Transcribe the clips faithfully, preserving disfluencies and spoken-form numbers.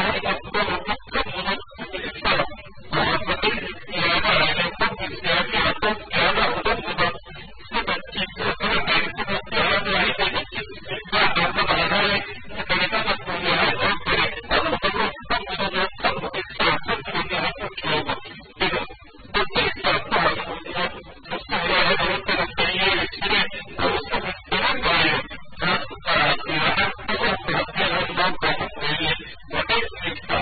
What is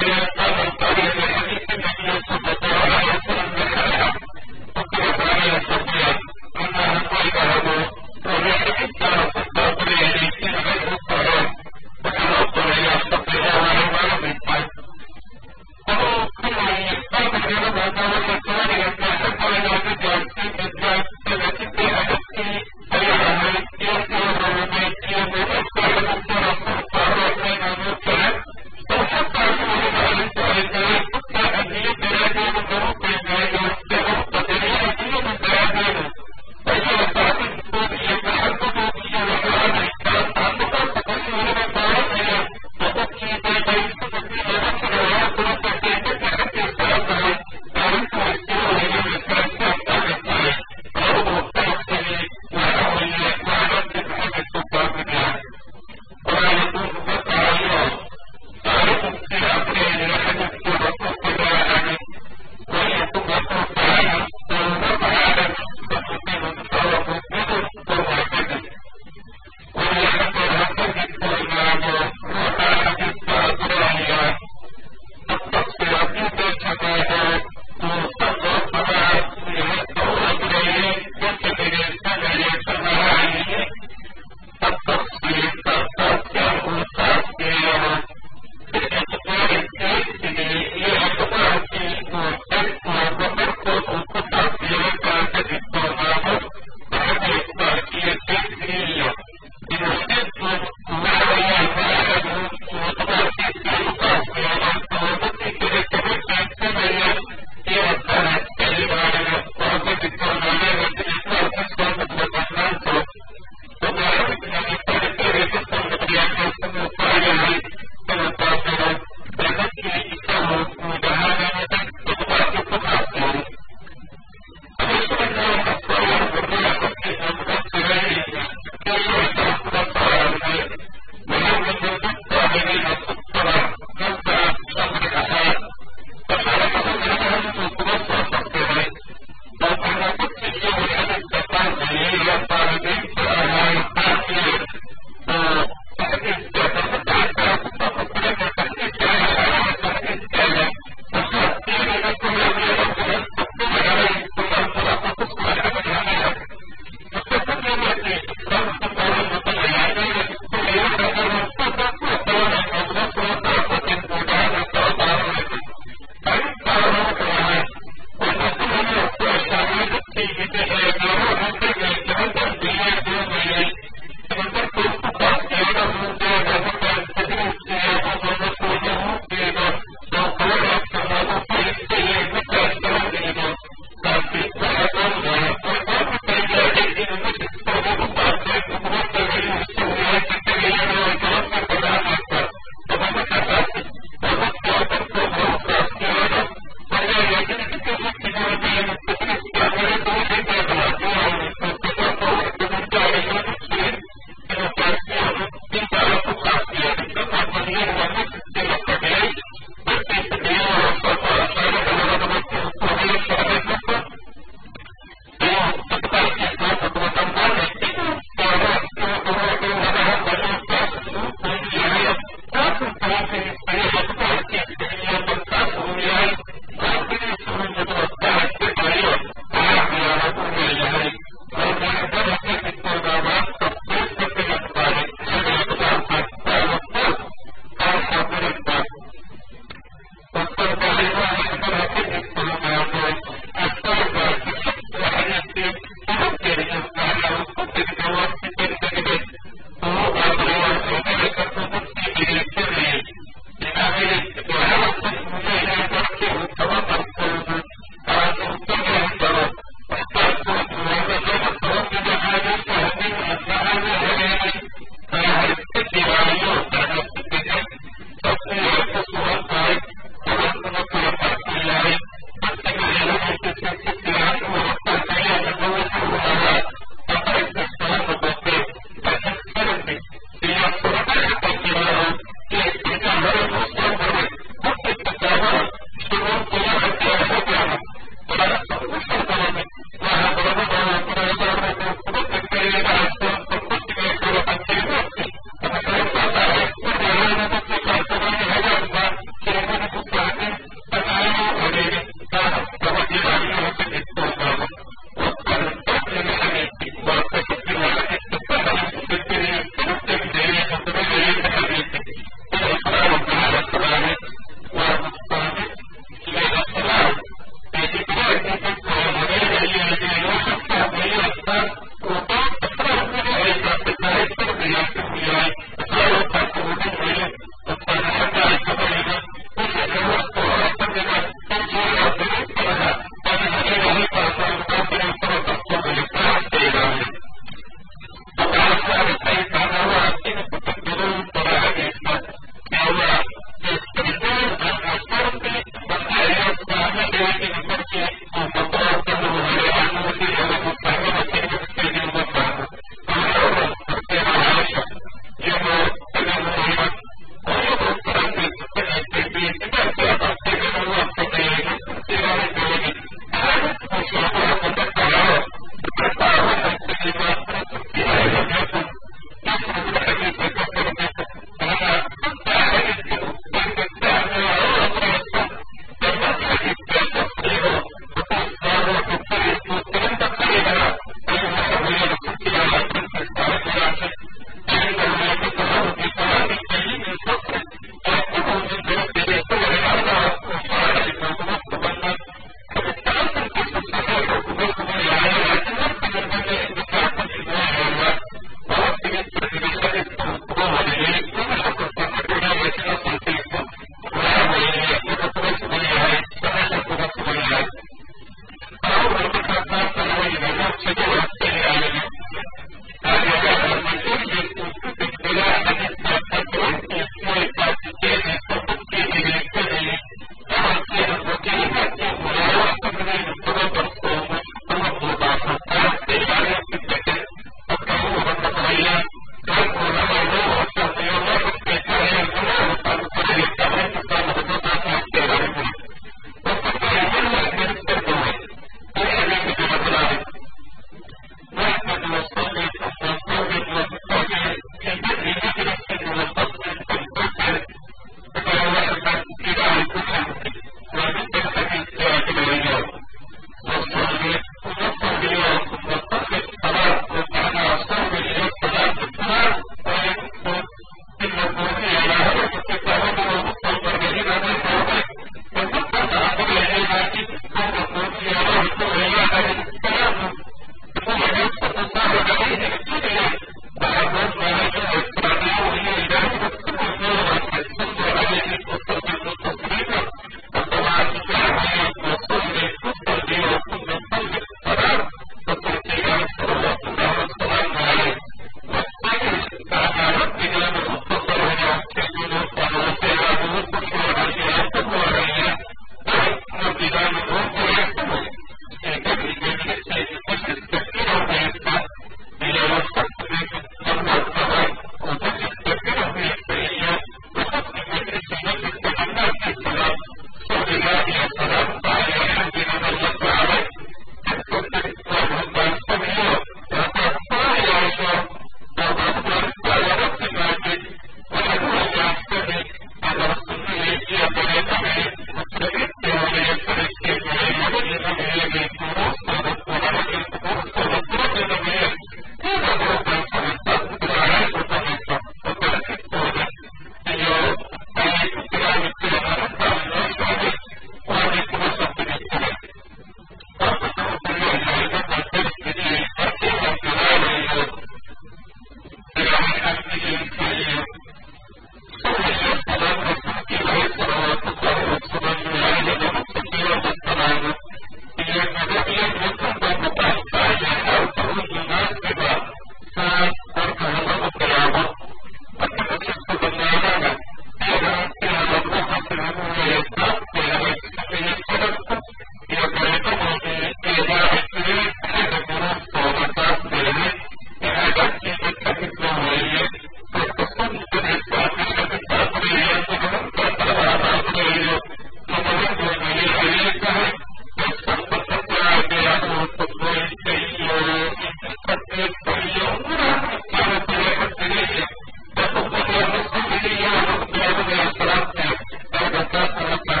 Gracias.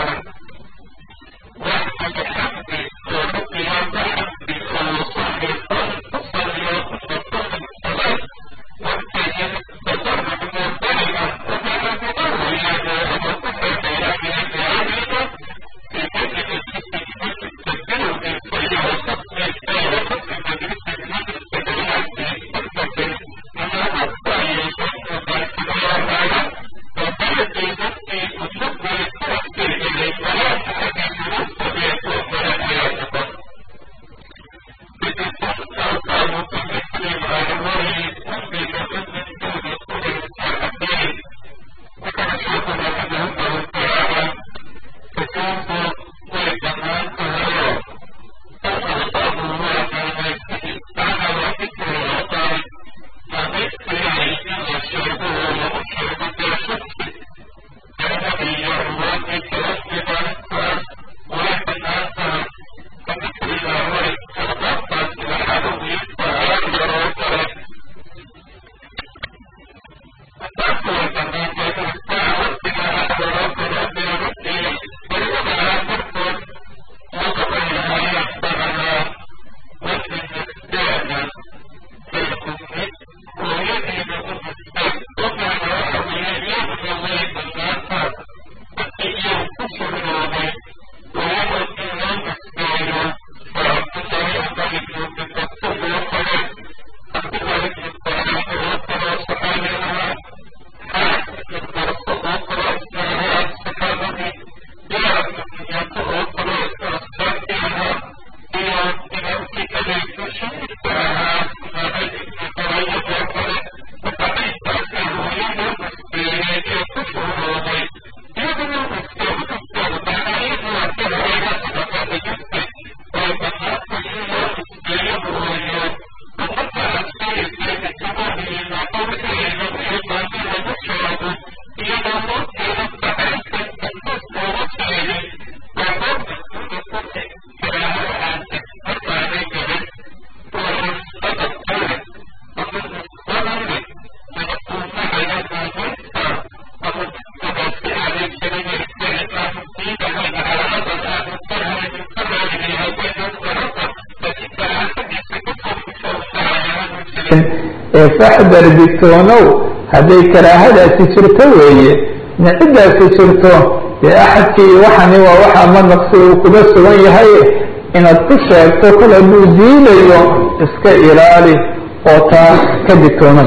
فاحذر بالتونو هذي كراهة تشرته ويه نعدها تشرته لأحد كي وحني ووحى من نقصه وكبس ويه هاي إن التشعر تقول أنه دين اليوم اسكا إرالي وطا كدتونا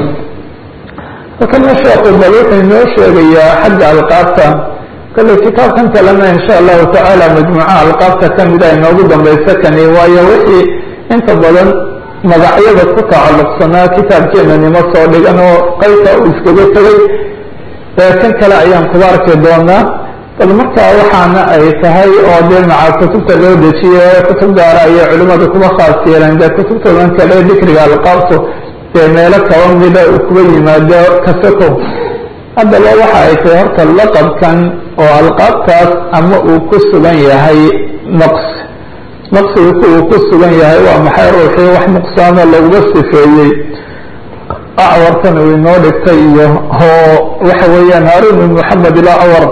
وكما شاء قبلوك إنه شعرية حد على القابة قال له كتاب كنت لما إن شاء الله تعالى مجموعة على القابة كان بداية موجودا بيسكني ويا وحي انت بلن magacyada ku tacalluqsanaa kitaabkeena nima soo dhigano qaybta uu iskaga tagay kan kale ayaan ku arki doonaa bal markaa waxaana ay tahay oo dee maca kutubta loo dejiyay kutub gaara iyo culimadu kuma khaas yeelan dee kutubtoodan kale dikriga alqaabto ee meelo kaba mida uu kuga yimaado kasako haddaba waxa ay tahay horta laqabkan oo alqaabtaas ama uu ku sugan yahay naqs naqsigu uu ku sugan yahay waa maxay ruuxii wax nuqsaano laguga sifeeyey acwarkan uu inoo dhigtay iyo hoo waxa weeyaan haarun ibn maxamed ila awar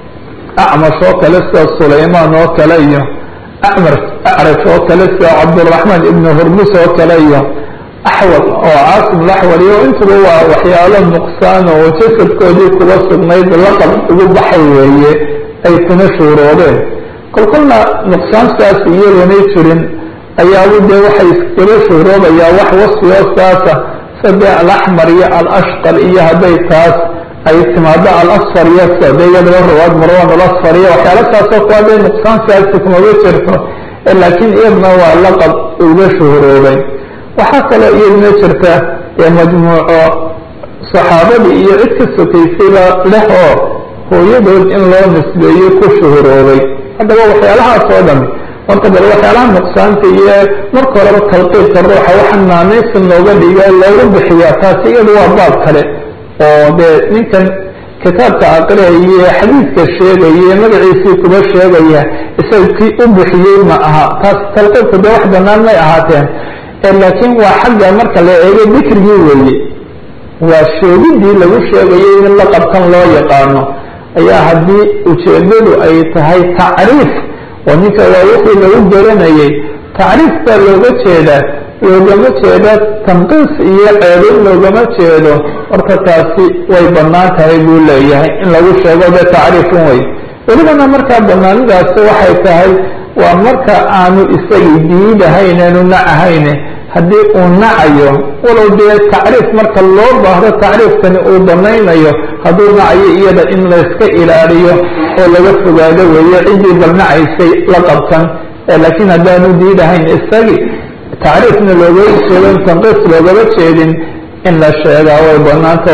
acmash oo kale sida sulaymaan oo kale iyo acmar acrash oo kale sida cabduraxmaan ibn hurmus oo kale iyo axwal oo caasim laxwal iyo intuba waa waxyaalo nuqsaan oo jasadkoodii kuga sugnayd laqab ugu baxay weeye ay kuna shuuroodeen kolkolna nuqsaantaas iyadoonay jirin ayaau dee waxay iskaga shuuroobayaa wax wasfio saasa sade alaxmar iyo alashqal iyo hadday taas ay timaado alasfar iyo sade iyadaba rawaad marwan alasfar iyo waxyaala saasoo ku hadday nuqsaantaasi kumaba jirto laakiin iyadna waa laqab uga shuhuroobay waxaa kaloo iyadna jirta ee majmuuco saxaabadii iyo cid ka sokaysayba leh oo hooyadood in loo nisbeeyo ku shuhuroobay haddaba waxyaalahaas oo dhan marka bal waxyaalaha nuqsaanta iyo marka horeba talqiibka ruuxa waxa naanaysa looga dhiga loogu bixiyaa taasi iyadu waa baab kale oo dee ninkan kitaabka aqriyaya xadiidka sheegaya magaciisii kuba sheegaya isaga kii u bixiyey ma aha taas talqiibka dee wax banaan may ahaateen laakiin waa xagga marka la eego dikrigii weeye waa sheegidii lagu sheegayay in laqabkan loo yaqaano ayaa haddii ujeedadu ay tahay tacriif oo ninka waa wixii lagu garanayay tacriif baa looga jeedaa loogama jeeda tanqiis iyo ceelin loogama jeedo horta taasi way banaan tahay buu leeyahay in lagu sheego dee tacriifun wey welibana markaa banaanidaasi waxay tahay waa marka aanu isagii diidahayn aanu nacahayne haddii uu nacayo walow dee tacriif marka loo baahdo tacriifkani uu banaynayo hadduu nacayo iyada in layska ilaaliyo oo laga fogaado weeye ciddii bal nacaysay la qabtan laakiin haddaanu diidahayn isagii tacriifna looga jeedo tanqiis loogama jeedin in la sheegaa way banaanta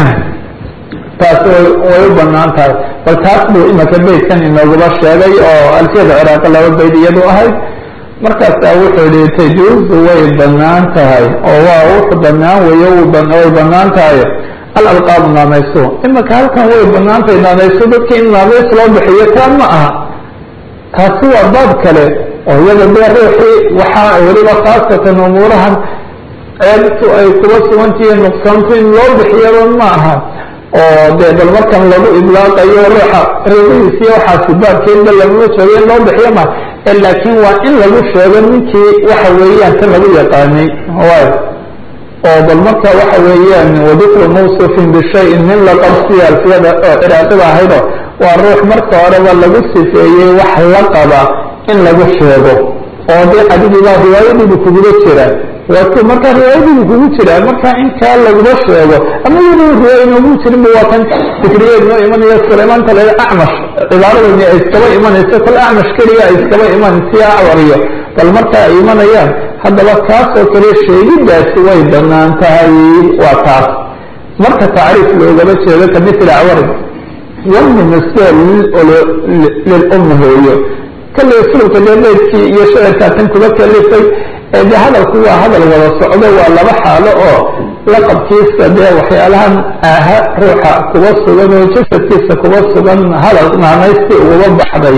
taasi way u banaan tahay bal taas buu imaka beydkan inooguba sheegay oo alfiyada ciraaqi laba bayd iyadu ahayd markaasaa wuxuu yihi tajuuzu way banaan tahay oo waa wuxu banaan weeye way banaan tahay alalqaabu naanayso imaka halkan way banaan tahay naanayso dadkii in naanays loo bixiyo taa ma aha taasi waa baab kale oo iyada dee ruuxii waxaa weliba khaasatan umuurahan ceebtu ay kuba sugantihiin nuqsaantu in loo bixiyaba ma aha oo dee bal markan lagu idlaaqayo ruuxa reebihiisiyo waxaasi baabkeedba laguma joogo in loo bixiyo ma laakiin waa in lagu sheego ninkii waxa weeyaan kan lagu yaqaanay waay oo bal marka waxa weeyaan wadikru mawsuufin bishayin nin la qabsiya alfiyada oo ciraaqida ahaydo waa ruux marka horeba lagu sifeeyey wax la qaba in lagu sheego oo dee adigiibaa riwaayadiibu kuguba jira waaku markaa riwaayadiibu kugu jira marka in kaa laguma sheego ama iyadoo riwaaya inoogu jirinba waa kan fikriyeed noo imanaya sulaymaanta le acmash cibaaradani ay iskaba imanayso kol acmash keliya ay iskaba iman si acwariyo bal marka ay imanayaan haddaba kaasoo kale sheegidaasi way banaan tahay waa taas marka tacriif loogaba jeedo ka mithla acwarin walmunisba lilum hooyo kale sulubka leeleedkii iyo shacirkaa tan kuba kalifay ee de hadalku waa hadal wada socdo waa laba xaalo oo laqabkiisa dee waxyaalahan aha ruuxa kuba sugan oo jasadkiisa kuba sugan hadal naanaystii uguba baxday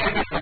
xadiidka